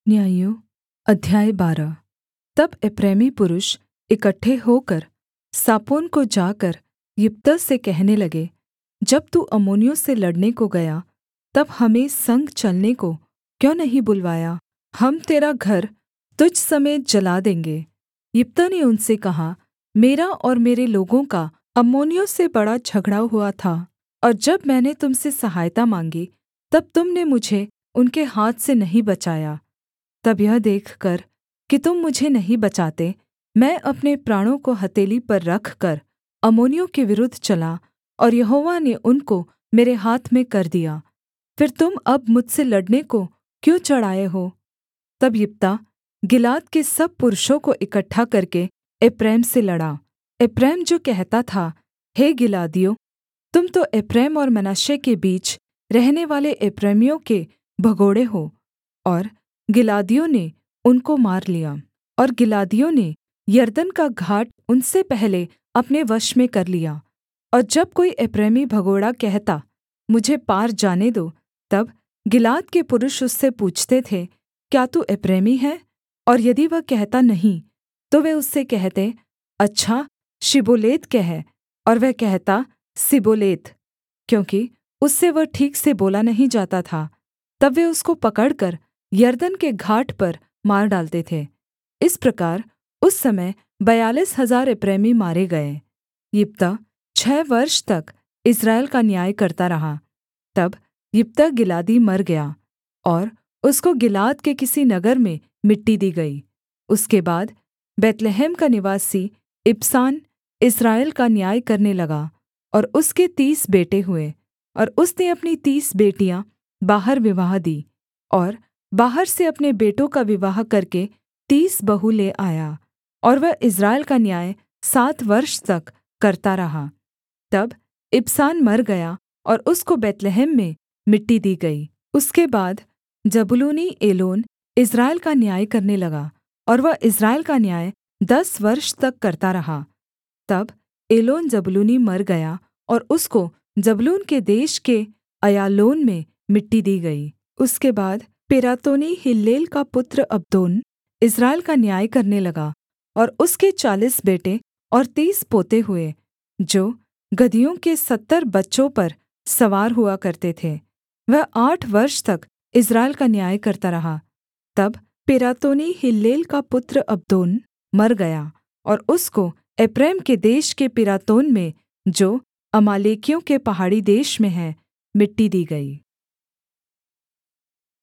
न्यायियों अध्याय 12। तब एप्रैमी पुरुष इकट्ठे होकर सापोन को जाकर यिप्तह से कहने लगे, जब तू अम्मोनियों से लड़ने को गया तब हमें संग चलने को क्यों नहीं बुलवाया। हम तेरा घर तुझ समेत जला देंगे। यिप्तह ने उनसे कहा, मेरा और मेरे लोगों का अम्मोनियों से बड़ा झगड़ा हुआ था, और जब मैंने तुम से सहायता माँगी तब तुम ने मुझे उनके हाथ से नहीं बचाया। तब यह देखकर कि तुम मुझे नहीं बचाते, मैं अपने प्राणों को हथेली पर रखकर अम्मोनियों के विरुद्ध चला, और यहोवा ने उनको मेरे हाथ में कर दिया। फिर तुम अब मुझसे लड़ने को क्यों चढ़ आए हो। तब यिप्तह गिलाद के सब पुरुषों को इकट्ठा करके एप्रैम से लड़ा। एप्रैम जो कहता था, हे गिलादियों, तुम तो एप्रैम और मनश्शे के बीच रहनेवाले एप्रैमियों के भगोड़े हो। और गिलादियों ने उनको मार लिया, और गिलादियों ने यरदन का घाट उनसे पहले अपने वश में कर लिया। और जब कोई एप्रैमी भगोड़ा कहता, मुझे पार जाने दो, तब गिलाद के पुरुष उससे पूछते थे, क्या तू एप्रैमी है? और यदि वह कहता नहीं, तो वे उससे कहते, अच्छा शिब्बोलेत कह। और वह कहता, सिब्बोलेत, क्योंकि उससे वह ठीक से बोला नहीं जाता था। तब वे उसको पकड़कर यरदन के घाट पर मार डालते थे। इस प्रकार उस समय 42,000 एप्रैमी मारे गए। यिप्तह 6 वर्ष तक इस्राएल का न्याय करता रहा। तब यिप्तह गिलादी मर गया, और उसको गिलाद के किसी नगर में मिट्टी दी गई। उसके बाद बैतलहम का निवासी इबसान इस्राएल का न्याय करने लगा, और उसके 30 बेटे हुए। और उसने अपनी 30 बेटियाँ बाहर विवाह दी, और बाहर से अपने बेटों का विवाह करके 30 बहू ले आया। और वह इस्राएल का न्याय 7 वर्ष तक करता रहा। तब इबसान मर गया, और उसको बैतलहम में मिट्टी दी गई। उसके बाद जबूलूनी एलोन इस्राएल का न्याय करने लगा, और वह इस्राएल का न्याय 10 वर्ष तक करता रहा। तब एलोन जबूलूनी मर गया, और उसको जबूलून के देश के अय्यालोन में मिट्टी दी गई। उसके बाद पिरातोनी हिल्लेल का पुत्र अब्दोन इस्राएल का न्याय करने लगा, और उसके 40 बेटे और 30 पोते हुए, जो गदहियों के 70 बच्चों पर सवार हुआ करते थे। वह 8 वर्ष तक इस्राएल का न्याय करता रहा। तब पिरातोनी हिल्लेल का पुत्र अब्दोन मर गया, और उसको एप्रैम के देश के पिरातोन में, जो अमालेकियों के पहाड़ी देश में है, मिट्टी दी गई।